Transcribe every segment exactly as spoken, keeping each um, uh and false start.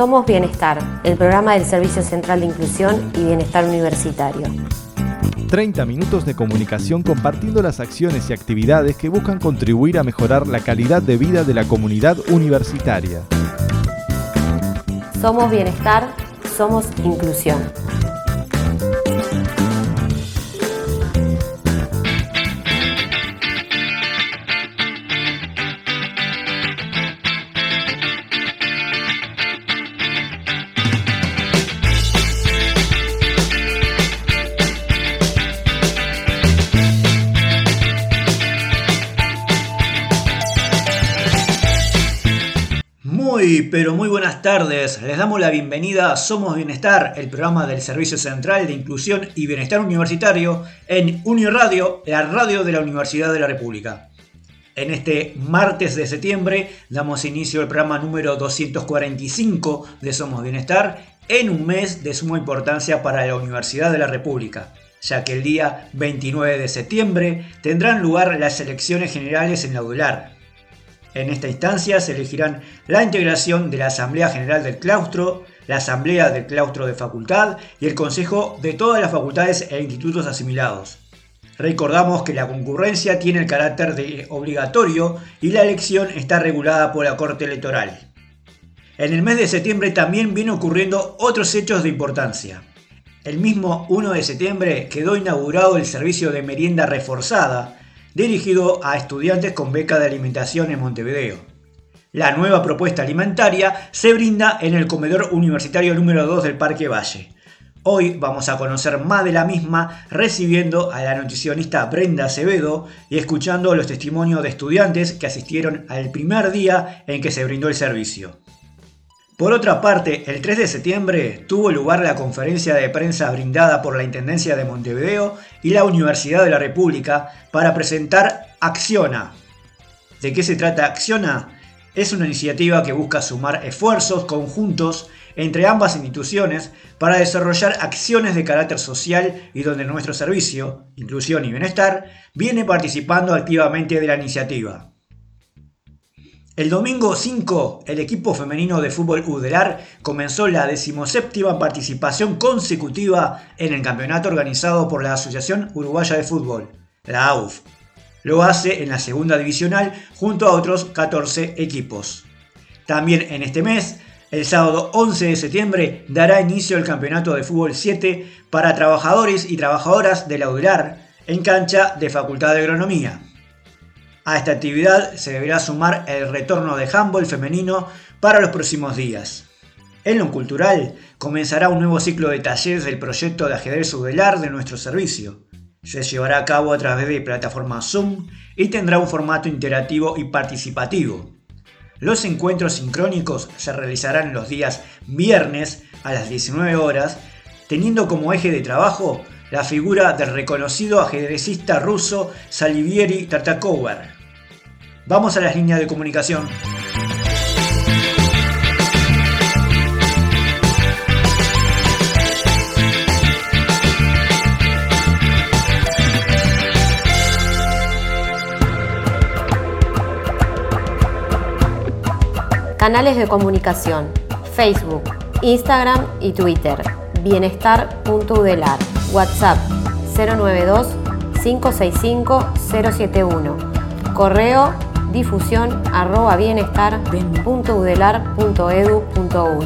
Somos Bienestar, el programa del Servicio Central de Inclusión y Bienestar Universitario. treinta minutos de comunicación compartiendo las acciones y actividades que buscan contribuir a mejorar la calidad de vida de la comunidad universitaria. Somos Bienestar, somos Inclusión. Muy, pero muy buenas tardes. Les damos la bienvenida a Somos Bienestar, el programa del Servicio Central de Inclusión y Bienestar Universitario en Uniradio, la radio de la Universidad de la República. En este martes de septiembre damos inicio al programa número doscientos cuarenta y cinco de Somos Bienestar en un mes de suma importancia para la Universidad de la República, ya que el día veintinueve de septiembre tendrán lugar las elecciones generales en la UDELAR. En esta instancia se elegirán la integración de la Asamblea General del Claustro, la Asamblea del Claustro de Facultad y el Consejo de todas las facultades e institutos asimilados. Recordamos que la concurrencia tiene el carácter de obligatorio y la elección está regulada por la Corte Electoral. En el mes de septiembre también vienen ocurriendo otros hechos de importancia. El mismo primero de septiembre quedó inaugurado el servicio de merienda reforzada, dirigido a estudiantes con beca de alimentación en Montevideo. La nueva propuesta alimentaria se brinda en el comedor universitario número dos del Parque Valle. Hoy vamos a conocer más de la misma recibiendo a la nutricionista Brenda Acevedo y escuchando los testimonios de estudiantes que asistieron al primer día en que se brindó el servicio. Por otra parte, el tres de septiembre tuvo lugar la conferencia de prensa brindada por la Intendencia de Montevideo y la Universidad de la República para presentar Acciona. ¿De qué se trata Acciona? Es una iniciativa que busca sumar esfuerzos conjuntos entre ambas instituciones para desarrollar acciones de carácter social y donde nuestro servicio, Inclusión y Bienestar, viene participando activamente de la iniciativa. El domingo cinco, el equipo femenino de fútbol UDELAR comenzó la decimoséptima participación consecutiva en el campeonato organizado por la Asociación Uruguaya de Fútbol, la A U F. Lo hace en la segunda divisional junto a otros catorce equipos. También en este mes, el sábado once de septiembre, dará inicio el campeonato de fútbol siete para trabajadores y trabajadoras de la UDELAR en cancha de Facultad de Agronomía. A esta actividad se deberá sumar el retorno de handball femenino para los próximos días. En lo cultural, comenzará un nuevo ciclo de talleres del proyecto de ajedrez UDELAR de nuestro servicio. Se llevará a cabo a través de plataforma Zoom y tendrá un formato interactivo y participativo. Los encuentros sincrónicos se realizarán los días viernes a las diecinueve horas, teniendo como eje de trabajo la figura del reconocido ajedrecista ruso Salivieri Tartakower. Vamos a las líneas de comunicación. Canales de comunicación: Facebook, Instagram y Twitter. bienestar punto udelar. WhatsApp cero nueve dos, cinco seis cinco, cero siete uno. Correo difusión arroba bienestar punto udelar punto edu punto uy.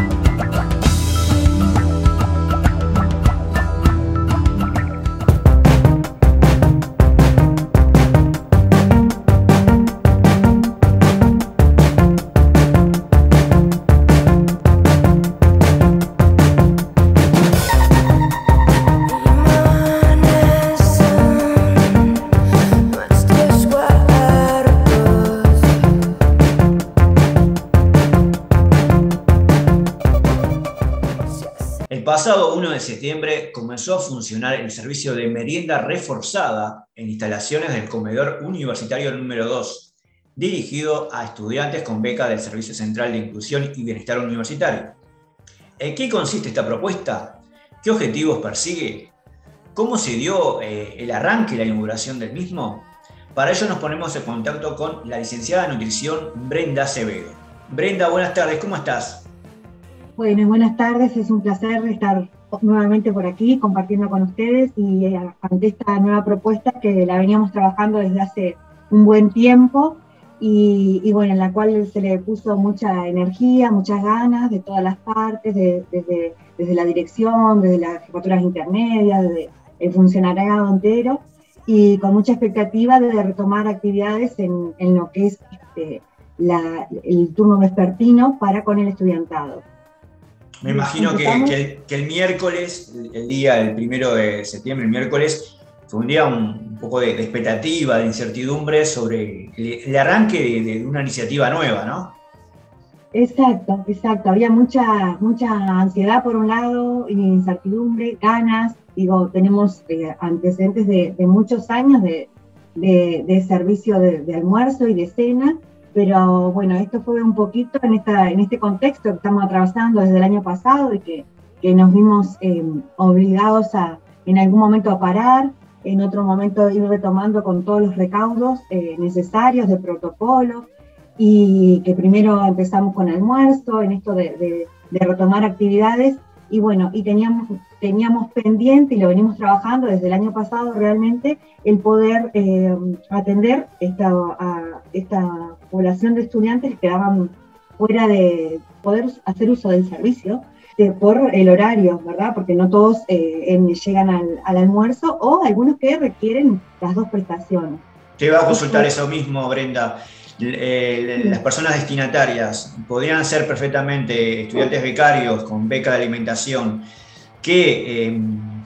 El pasado primero de septiembre comenzó a funcionar el servicio de merienda reforzada en instalaciones del comedor universitario número dos, dirigido a estudiantes con beca del Servicio Central de Inclusión y Bienestar Universitario. ¿En qué consiste esta propuesta? ¿Qué objetivos persigue? ¿Cómo se dio eh, el arranque y la inauguración del mismo? Para ello nos ponemos en contacto con la licenciada en nutrición Brenda Acevedo. Brenda, buenas tardes, ¿cómo estás? Bueno, buenas tardes, es un placer estar nuevamente por aquí compartiendo con ustedes y eh, ante esta nueva propuesta que la veníamos trabajando desde hace un buen tiempo y, y bueno, en la cual se le puso mucha energía, muchas ganas de todas las partes, de, desde, desde la dirección, desde las jefaturas intermedias, desde el funcionariado entero y con mucha expectativa de retomar actividades en, en lo que es este, la, el turno vespertino para con el estudiantado. Me imagino que, que, el, que el miércoles, el día, el primero de septiembre, el miércoles, fue un día un, un poco de, de expectativa, de incertidumbre sobre el, el arranque de, de una iniciativa nueva, ¿no? Exacto, exacto. Había mucha, mucha ansiedad por un lado, incertidumbre, ganas. Digo, tenemos eh, antecedentes de, de muchos años de, de, de servicio de, de almuerzo y de cena. Pero bueno, esto fue un poquito en, esta, en este contexto que estamos atravesando desde el año pasado y que, que nos vimos eh, obligados a en algún momento a parar, en otro momento ir retomando con todos los recaudos eh, necesarios de protocolo y que primero empezamos con almuerzo, en esto de, de, de retomar actividades y bueno, y teníamos, teníamos pendiente y lo venimos trabajando desde el año pasado realmente el poder eh, atender esta, a esta población de estudiantes que quedaban fuera de poder hacer uso del servicio de, por el horario, ¿verdad? Porque no todos eh, en, llegan al, al almuerzo o algunos que requieren las dos prestaciones. Te iba a consultar eso mismo, Brenda. Eh, las personas destinatarias podrían ser perfectamente estudiantes becarios con beca de alimentación que eh,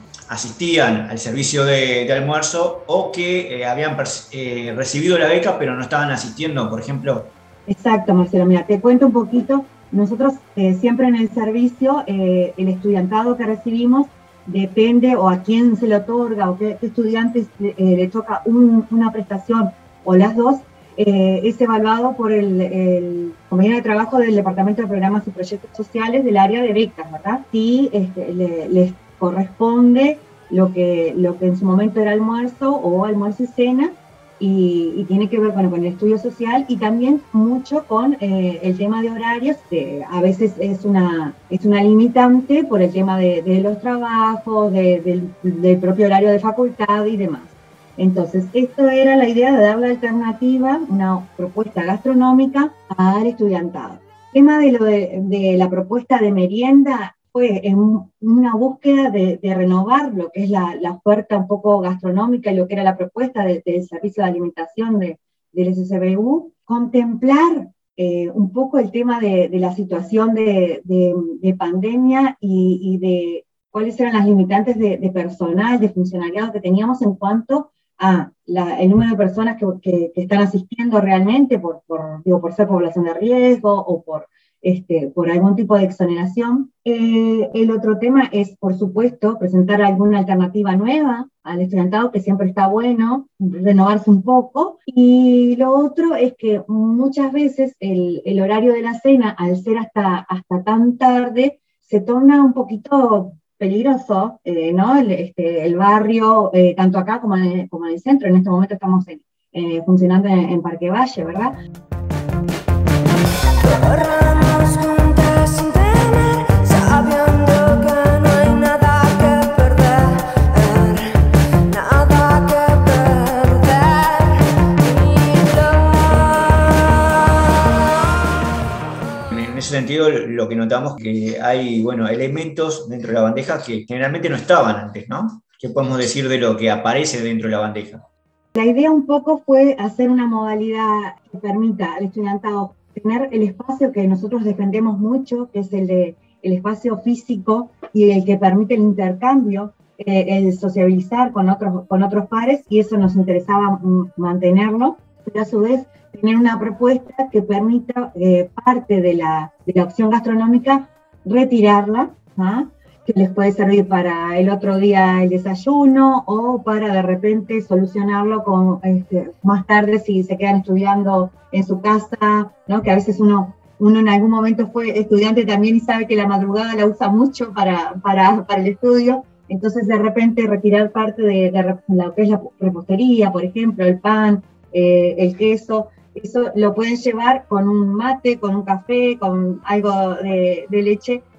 asistían al servicio de, de almuerzo o que eh, habían eh, recibido la beca pero no estaban asistiendo, por ejemplo. Exacto, Marcelo. Mira, te cuento un poquito. Nosotros eh, siempre en el servicio, eh, el estudiantado que recibimos depende o a quién se le otorga o qué, qué estudiantes eh, le toca un, una prestación o las dos. Eh, es evaluado por el, el compañero de trabajo del Departamento de Programas y Proyectos Sociales del área de becas, ¿verdad? Sí, este, le, les corresponde lo que, lo que en su momento era almuerzo o almuerzo y cena, y, y tiene que ver bueno, con el estudio social y también mucho con eh, el tema de horarios, que a veces es una, es una limitante por el tema de, de los trabajos, de, del, del propio horario de facultad y demás. Entonces, esto era la idea de dar la alternativa, una propuesta gastronómica al estudiantado. El tema de, lo de, de la propuesta de merienda fue en una búsqueda de, de renovar lo que es la, la oferta un poco gastronómica y lo que era la propuesta del de servicio de alimentación de, del S S B U, contemplar eh, un poco el tema de, de la situación de, de, de pandemia y, y de cuáles eran las limitantes de, de personal, de funcionariado que teníamos en cuanto a la, el número de personas que, que, que están asistiendo realmente por, por, digo, por ser población de riesgo o por, este, por algún tipo de exoneración. Eh, el otro tema es, por supuesto, presentar alguna alternativa nueva al estudiantado, que siempre está bueno, renovarse un poco. Y lo otro es que muchas veces el, el horario de la cena, al ser hasta, hasta tan tarde, se torna un poquito peligroso, eh, ¿no? El, este, el barrio, eh, tanto acá como en, el, como en el centro. En este momento estamos en, eh, funcionando en, en Parque Valle, ¿verdad? Corramos juntas sin temer, sabiendo que no hay nada que perder, nada que perder. En ese sentido, lo que notamos es que hay, bueno, elementos dentro de la bandeja que generalmente no estaban antes, ¿no? ¿Qué podemos decir de lo que aparece dentro de la bandeja? La idea un poco fue hacer una modalidad que permita al estudiantado tener el espacio que nosotros defendemos mucho, que es el de el espacio físico y el que permite el intercambio, eh, el sociabilizar con otros, con otros pares, y eso nos interesaba m- mantenerlo, pero a su vez tener una propuesta que permita eh, parte de la, de la opción gastronómica retirarla, ¿ah? Que les puede servir para el otro día el desayuno o para de repente solucionarlo con, este, más tarde si se quedan estudiando en su casa, ¿no? Que a veces uno, uno en algún momento fue estudiante también y sabe que la madrugada la usa mucho para, para, para el estudio, entonces de repente retirar parte de, de lo que es la repostería, por ejemplo, el pan, eh, el queso, eso lo pueden llevar con un mate, con un café, con algo de, de leche,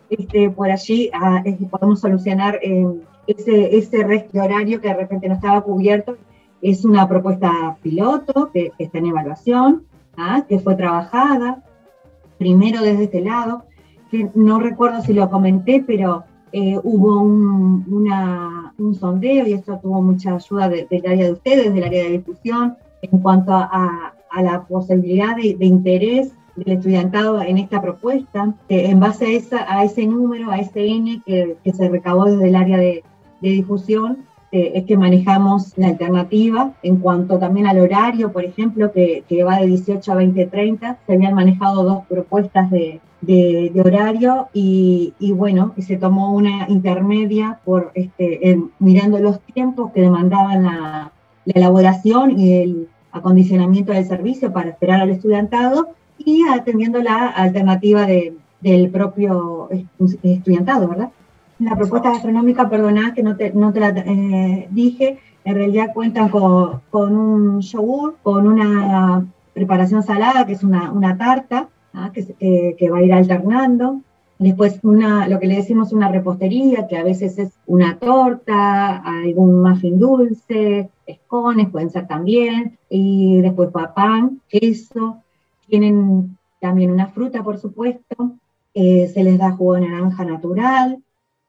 este, por allí ah, es, podemos solucionar eh, ese, ese resto de horario que de repente no estaba cubierto. Es una propuesta piloto que, que está en evaluación, ¿ah? Que fue trabajada primero desde este lado, que no recuerdo si lo comenté, pero eh, hubo un, una, un sondeo y esto tuvo mucha ayuda de, del área de ustedes, del área de difusión, en cuanto a, a la posibilidad de, de interés del estudiantado en esta propuesta, que en base a, esa, a ese número, a ese N que, que se recabó desde el área de, de difusión, eh, es que manejamos la alternativa. En cuanto también al horario, por ejemplo, que, que va de dieciocho a veinte treinta, se habían manejado dos propuestas de, de, de horario y, y bueno, y se tomó una intermedia por este, en, mirando los tiempos que demandaban la, la elaboración y el acondicionamiento del servicio para esperar al estudiantado, y atendiendo la alternativa de, del propio estudiantado, ¿verdad? La propuesta gastronómica, perdona que no te, no te la eh, dije, en realidad cuentan con, con un yogur, con una preparación salada, que es una, una tarta, ¿ah? que, que, que va a ir alternando. Después una, lo que le decimos una repostería, que a veces es una torta, algún muffin dulce, escones pueden ser también, y después pan, queso. Tienen también una fruta, por supuesto, eh, se les da jugo de naranja natural,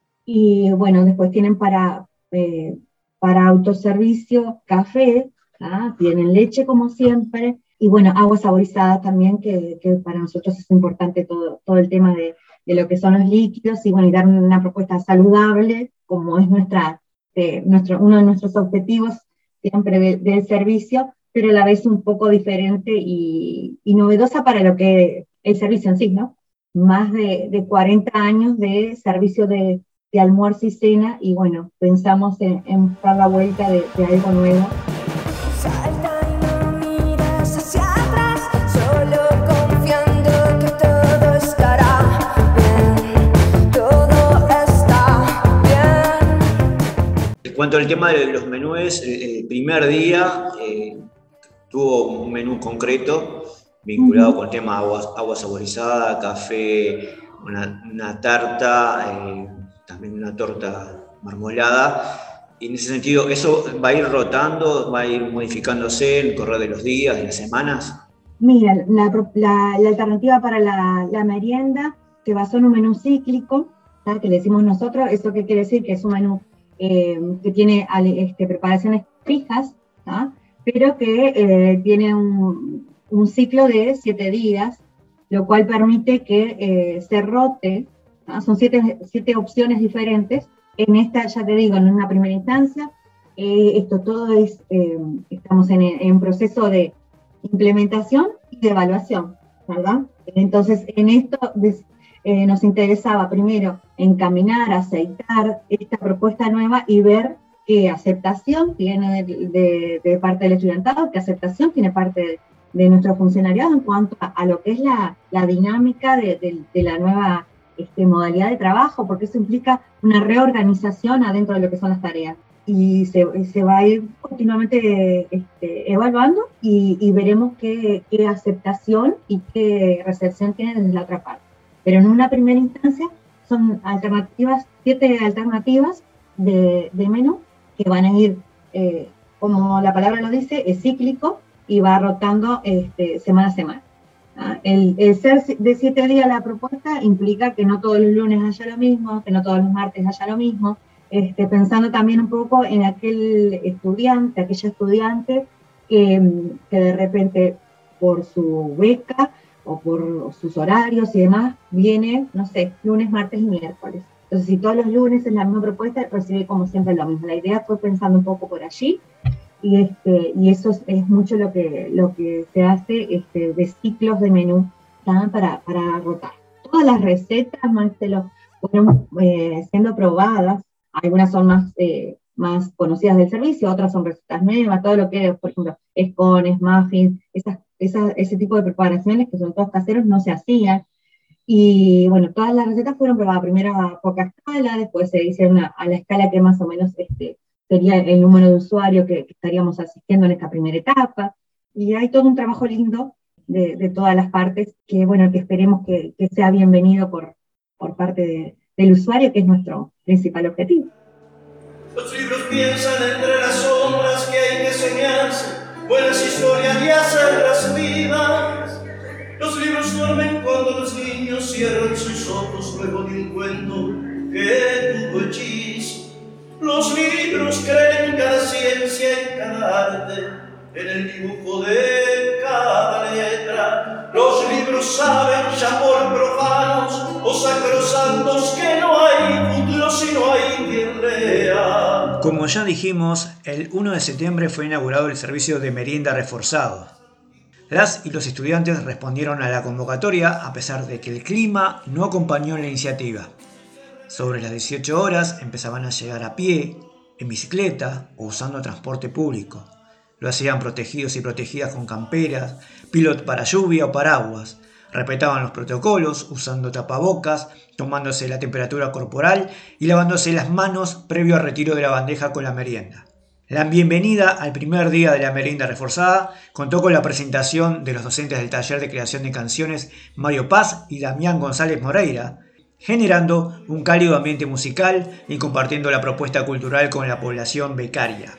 y bueno, después tienen para, eh, para autoservicio café, ¿ah? Tienen leche como siempre, y bueno, agua saborizada también, que, que para nosotros es importante todo, todo el tema de, de lo que son los líquidos, y bueno, y dar una propuesta saludable, como es nuestra, eh, nuestro, uno de nuestros objetivos siempre de, del servicio, pero a la vez un poco diferente y, y novedosa para lo que el servicio en sí, ¿no? Más de, de cuarenta años de servicio de, de almuerzo y cena, y bueno, pensamos en, en dar la vuelta de, de algo nuevo. Salta y no mires hacia atrás, solo confiando que todo estará bien, todo está bien. En cuanto al tema de los menús, el primer día eh, tuvo un menú concreto vinculado uh-huh. con el tema agua, agua saborizada, café, una, una tarta, eh, también una torta marmolada. Y en ese sentido, ¿eso va a ir rotando, va a ir modificándose en el correr de los días, de las semanas? Mira, la, la, la alternativa para la, la merienda se basó en un menú cíclico, ¿sabes? Que le decimos nosotros. ¿Eso qué quiere decir? Que es un menú eh, que tiene este, preparaciones fijas, ¿sabes? Pero que eh, tiene un, un ciclo de siete días, lo cual permite que eh, se rote, ¿no? Son siete, siete opciones diferentes. En esta, ya te digo, en una primera instancia, eh, esto todo es, eh, estamos en, en proceso de implementación y de evaluación, ¿verdad? Entonces, en esto eh, nos interesaba primero encaminar, aceitar esta propuesta nueva y ver qué aceptación tiene de, de, de parte del estudiantado, qué aceptación tiene parte de, de nuestro funcionariado en cuanto a, a lo que es la, la dinámica de, de, de la nueva este, modalidad de trabajo, porque eso implica una reorganización adentro de lo que son las tareas. Y se, se va a ir continuamente este, evaluando y, y veremos qué, qué aceptación y qué recepción tiene desde la otra parte. Pero en una primera instancia son alternativas, siete alternativas de, de menú, que van a ir, eh, como la palabra lo dice, es cíclico y va rotando este, semana a semana. ¿Ah? El, el ser de siete días la propuesta implica que no todos los lunes haya lo mismo, que no todos los martes haya lo mismo, este, pensando también un poco en aquel estudiante, aquella estudiante que, que de repente por su beca o por sus horarios y demás viene, no sé, lunes, martes y miércoles. Entonces, si todos los lunes es la misma propuesta, recibe como siempre lo mismo. La idea fue pensando un poco por allí, y, este, y eso es, es mucho lo que, lo que se hace este, de ciclos de menú para, para rotar. Todas las recetas, Marcelo, fueron eh, siendo probadas. Algunas son más, eh, más conocidas del servicio, otras son recetas nuevas, todo lo que es, por ejemplo, escones, muffins, esas, esas, ese tipo de preparaciones que son todos caseros no se hacían. Y bueno, todas las recetas fueron probadas primero a poca escala, después se hicieron a, a la escala que más o menos este, sería el número de usuarios que, que estaríamos asistiendo en esta primera etapa. Y hay todo un trabajo lindo de, de todas las partes que, bueno, que esperemos que, que sea bienvenido por, por parte de, del usuario, que es nuestro principal objetivo. Los libros piensan entre las sombras que hay que soñarse, buenas historias y hacerlas vivas. Los libros duermen cuando los niños cierran sus ojos luego de un cuento que tuvo hechizo. Los libros creen en cada ciencia, en cada arte, en el dibujo de cada letra. Los libros saben ya por profanos o sacrosantos que no hay futuro si no hay quien lea. Como ya dijimos, el uno de septiembre fue inaugurado el servicio de merienda reforzado. Las y los estudiantes respondieron a la convocatoria a pesar de que el clima no acompañó la iniciativa. Sobre las dieciocho horas empezaban a llegar a pie, en bicicleta o usando transporte público. Lo hacían protegidos y protegidas con camperas, pilot para lluvia o paraguas. Respetaban los protocolos usando tapabocas, tomándose la temperatura corporal y lavándose las manos previo al retiro de la bandeja con la merienda. La bienvenida al primer día de la merienda reforzada contó con la presentación de los docentes del taller de creación de canciones Mario Paz y Damián González Moreira, generando un cálido ambiente musical y compartiendo la propuesta cultural con la población becaria.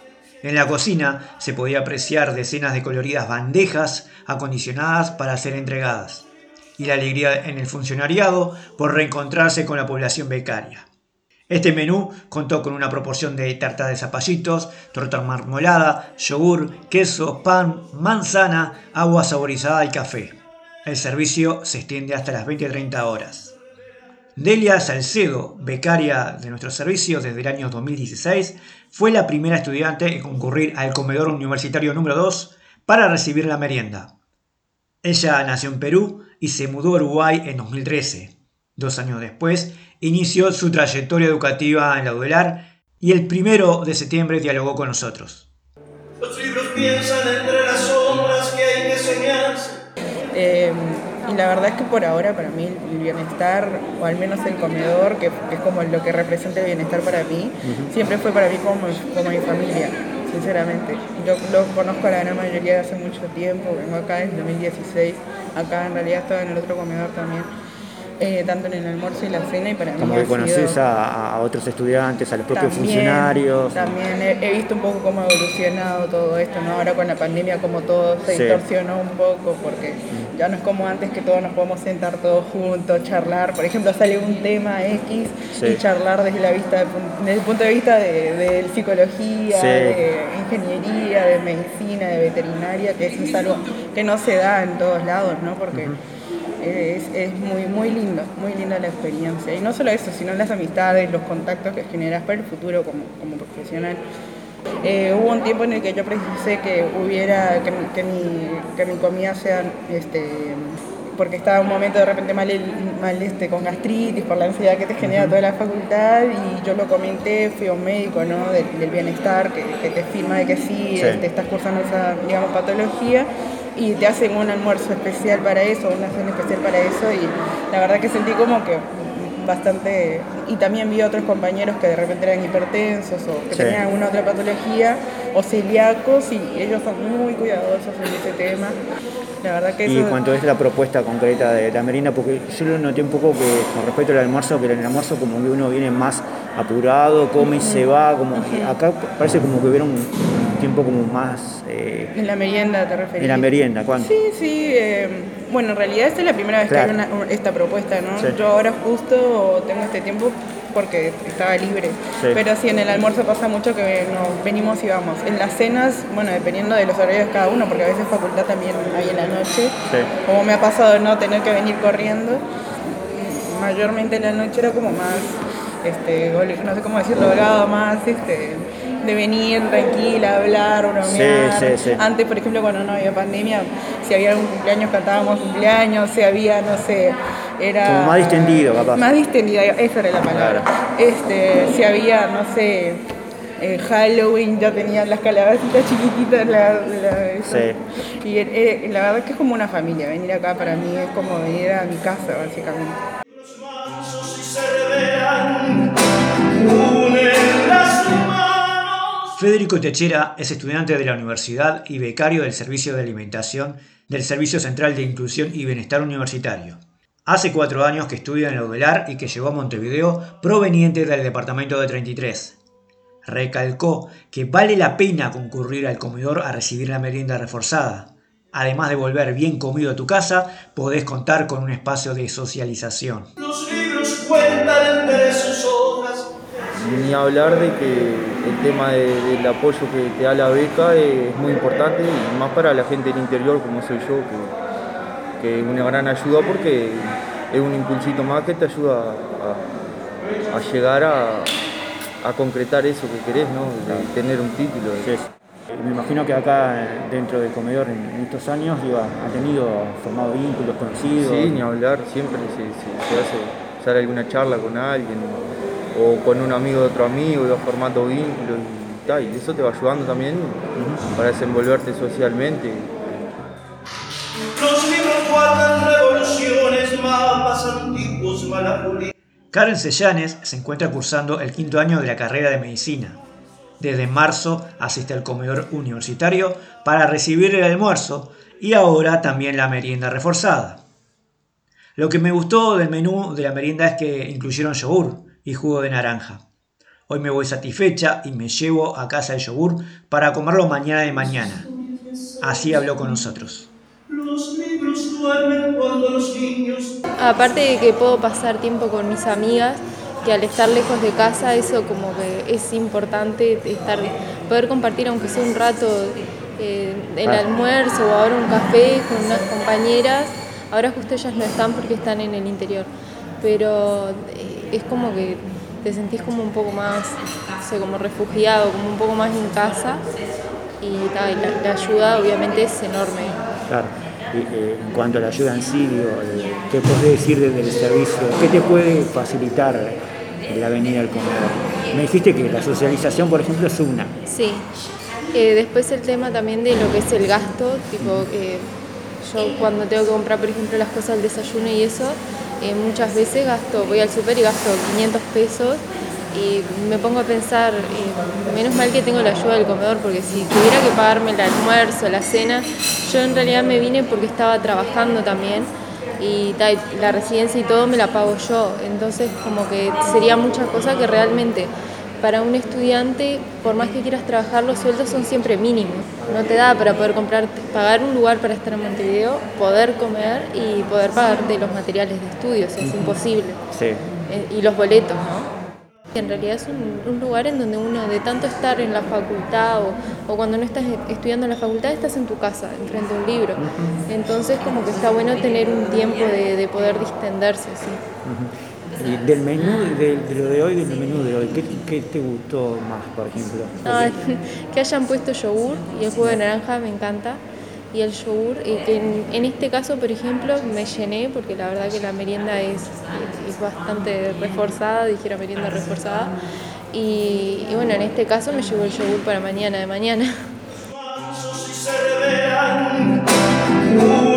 En la cocina se podía apreciar decenas de coloridas bandejas acondicionadas para ser entregadas, y la alegría en el funcionariado por reencontrarse con la población becaria. Este menú contó con una proporción de tarta de zapallitos, torta marmolada, yogur, queso, pan, manzana, agua saborizada y café. El servicio se extiende hasta las veinte treinta horas. Delia Salcedo, becaria de nuestro servicio desde el año dos mil dieciséis, fue la primera estudiante en concurrir al comedor universitario número dos para recibir la merienda. Ella nació en Perú y se mudó a Uruguay en dos mil trece. Dos años después, inició su trayectoria educativa en la UDELAR y el primero de septiembre dialogó con nosotros. Los libros piensan entre las sombras que hay que soñarse. Eh, y la verdad es que por ahora para mí el bienestar, o al menos el comedor, que, que es como lo que representa el bienestar para mí, uh-huh. siempre fue para mí como, como mi familia, sinceramente. Yo lo conozco a la gran mayoría de hace mucho tiempo, vengo acá desde dos mil dieciséis, acá en realidad estaba en el otro comedor también. Eh, tanto en el almuerzo y la cena, y para como mí que conoces sido... a, a otros estudiantes, a los propios también, funcionarios. También he, he visto un poco cómo ha evolucionado todo esto, ¿no? Ahora con la pandemia como todo se sí. distorsionó un poco, porque mm. ya no es como antes que todos nos podemos sentar todos juntos, charlar. Por ejemplo, sale un tema X sí. y charlar desde, la vista, desde el punto de vista de, de psicología, sí. de ingeniería, de medicina, de veterinaria, que eso es algo que no se da en todos lados, ¿no? Porque... Uh-huh. Es, es muy, muy lindo, muy linda la experiencia. Y no solo eso, sino las amistades, los contactos que generas para el futuro como, como profesional. Eh, hubo un tiempo en el que yo precisé que hubiera, que, que, mi, que mi comida sea, este, porque estaba un momento de repente mal, mal este, con gastritis, por la ansiedad que te genera toda la facultad, y yo lo comenté, fui a un médico, ¿no? del, del bienestar, que, que te firma de que sí, sí. Este, estás cursando esa, digamos, patología, y te hacen un almuerzo especial para eso, una cena especial para eso, y la verdad que sentí como que bastante, y también vi a otros compañeros que de repente eran hipertensos o que sí. tenían alguna otra patología o celíacos, y ellos son muy cuidadosos en ese tema. La verdad que eso... Y cuánto es la propuesta concreta de la merienda, porque yo lo noté un poco que con respecto al almuerzo, que en el almuerzo como que uno viene más apurado, come y uh-huh. se va, como uh-huh. acá parece como que hubiera un tiempo como más... Eh, en la merienda te referís. En la merienda, ¿cuánto? Sí, sí, eh, bueno, en realidad esta es la primera vez claro. que hay una, esta propuesta, ¿no? Sí. Yo ahora justo tengo este tiempo porque estaba libre, sí. pero sí, en el almuerzo pasa mucho que nos venimos y vamos. En las cenas, bueno, dependiendo de los horarios de cada uno, porque a veces facultad también hay en la noche, sí. como me ha pasado no tener que venir corriendo, mayormente en la noche era como más, este, no sé cómo decirlo, holgado, más, este... de venir tranquila, hablar, bromear. Sí, sí, sí. Antes, por ejemplo, cuando no había pandemia, si había algún cumpleaños, cantábamos cumpleaños, si había, no sé, era... Como más distendido, capaz. Más distendido, esa era la palabra. Claro. Este, si había, no sé, en Halloween ya tenían las calabacitas chiquititas, la, la, eso. Sí. Y eh, la verdad es que es como una familia, venir acá para mí es como venir a mi casa, básicamente. Federico Techera es estudiante de la universidad y becario del Servicio de Alimentación del Servicio Central de Inclusión y Bienestar Universitario. Hace cuatro años que estudia en el Udelar y que llegó a Montevideo proveniente del departamento de treinta y tres. Recalcó que vale la pena concurrir al comedor a recibir la merienda reforzada. Además de volver bien comido a tu casa, podés contar con un espacio de socialización. Los libros cuentan entre sus hojas. Ni hablar de que el tema de, del apoyo que te da la beca es muy importante y más para la gente del interior como soy yo, que, que es una gran ayuda porque es un impulsito más que te ayuda a, a llegar a, a concretar eso que querés, ¿no? De tener un título. Sí. Me imagino que acá dentro del comedor en estos años iba, ha tenido formado vínculos conocidos. Sí, ni hablar, siempre se, se, se hace usar alguna charla con alguien o con un amigo de otro amigo, y vas formando vínculos y tal, y eso te va ayudando también uh-huh. para desenvolverte socialmente. Los libros guardan revoluciones, mapas antiguos, malapurí. Karen Sellanes se encuentra cursando el quinto año de la carrera de medicina. Desde marzo asiste al comedor universitario para recibir el almuerzo y ahora también la merienda reforzada. Lo que me gustó del menú de la merienda es que incluyeron yogur y jugo de naranja. Hoy me voy satisfecha y me llevo a casa el yogur para comerlo mañana de mañana. Así habló con nosotros. Los libros duermen cuando los niños... Aparte de que puedo pasar tiempo con mis amigas, que al estar lejos de casa eso como que es importante, estar, poder compartir aunque sea un rato eh, el almuerzo o ahora un café con unas compañeras. Ahora justo ellas no están porque están en el interior, pero eh, es como que te sentís como un poco más, no sé, como refugiado, como un poco más en casa y, ta, y la, la ayuda obviamente es enorme. Claro. Y, eh, en cuanto a la ayuda en sí, digo, eh, ¿qué podés decir desde el servicio? ¿Qué te puede facilitar la venida al comedor? Me dijiste que la socialización, por ejemplo, es una. Sí. Eh, después el tema también de lo que es el gasto, tipo, eh, yo cuando tengo que comprar, por ejemplo, las cosas del desayuno y eso, eh, muchas veces gasto, voy al súper y gasto quinientos pesos y me pongo a pensar, eh, menos mal que tengo la ayuda del comedor, porque si tuviera que pagarme el almuerzo, la cena, yo en realidad me vine porque estaba trabajando también y ta, la residencia y todo me la pago yo, entonces como que sería muchas cosas que realmente para un estudiante, por más que quieras trabajar, los sueldos son siempre mínimos, no te da para poder comprar, pagar un lugar para estar en Montevideo, poder comer y poder pagarte los materiales de estudio, o sea, es imposible. Sí. Eh, y los boletos, ¿no? En realidad es un, un lugar en donde uno, de tanto estar en la facultad o, o cuando no estás estudiando en la facultad, estás en tu casa, enfrente a un libro. Uh-huh. Entonces como que está bueno tener un tiempo de, de poder distenderse, ¿sí? Uh-huh. Y del menú, de, de lo de hoy, del menú de hoy, ¿qué, qué te gustó más, por ejemplo? Ah, que hayan puesto yogur y el jugo de naranja me encanta. Y el yogur, y que en, en este caso, por ejemplo, me llené porque la verdad que la merienda es, es bastante reforzada, dijera merienda reforzada. Y, y bueno, en este caso me llevo el yogur para mañana de mañana.